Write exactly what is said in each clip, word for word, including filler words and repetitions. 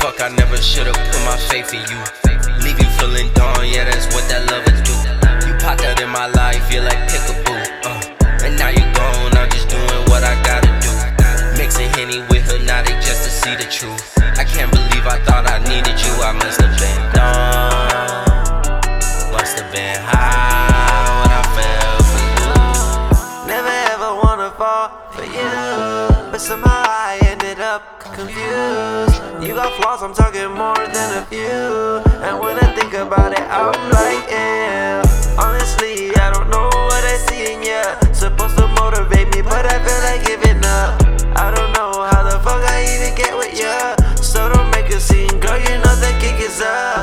fuck, I never should've put my faith in you. Leave you feeling down, yeah, that's what that lovers do. You popped out in my life, you're like pickaboo, uh, and now you gone, I'm just doing what I gotta do. Mixing Henny with Hypnotic just to see the truth. I can't believe I thought I needed you, I must've been dumb, must've been high when I fell for you. Never ever wanna fall for you, but somehow I ended up confused. You got flaws, I'm talking more than a few, and when I think about it, I'm like, yeah. Honestly, I don't know what I see in ya. Supposed to motivate me, but I feel like giving up. I don't know how the fuck I even get with ya. So don't make a scene, girl, you know the kick is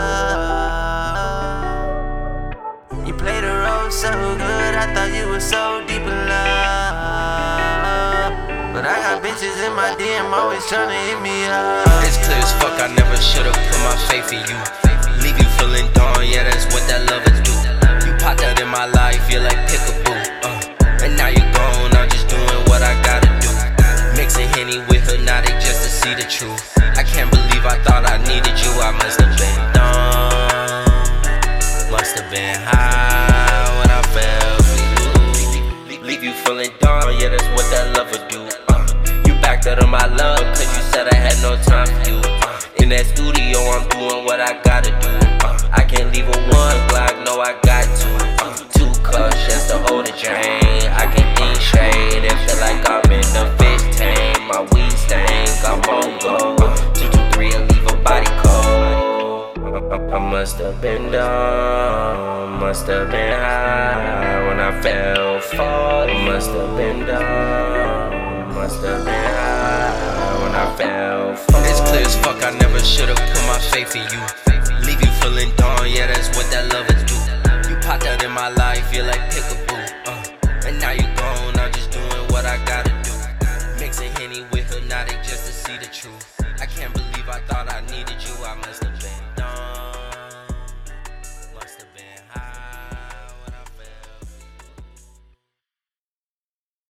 up. You played the role so good, I thought you were so deep in love, but I got bitches in my D M always tryna hit me up. It's clear as fuck, I never should've put my faith in you. Leave you feeling down, yeah, that's what that lovers do. You popped out in my life, you're like pickaboo, uh, and now you gone, I'm just doing what I gotta do. Mixing Henny with Hypnotic just to see the truth. I can't believe I thought I needed you, I must've been dumb, must've been high when I fell for you. Leave you feeling down, yeah, that's what that lover do. Uh, you backed out of my love, cause you said I had no time for you. Uh, in that studio, I'm doing what I gotta do. Uh, I can't leave a one Glock, no, I got to. Uh, two cups just to hold a drain. I can think straight and feel like I'm in the fish tank. My weed stank, I'm on go. Uh, two, two, three, and leave a body cold. I, I, I must've been dumb, must've been high when I fell for you. Must've been dumb, must've been high when I fell for you. It's clear as fuck, I never should've put my faith in you. Leave you feeling down, yeah, that's what that lovers do. You popped out in my life, you're like pickaboo, uh, and now you gone, I'm just doing what I gotta do. Mixing Henny with Hypnotic just to see the truth. I can't believe I thought I needed you, I must've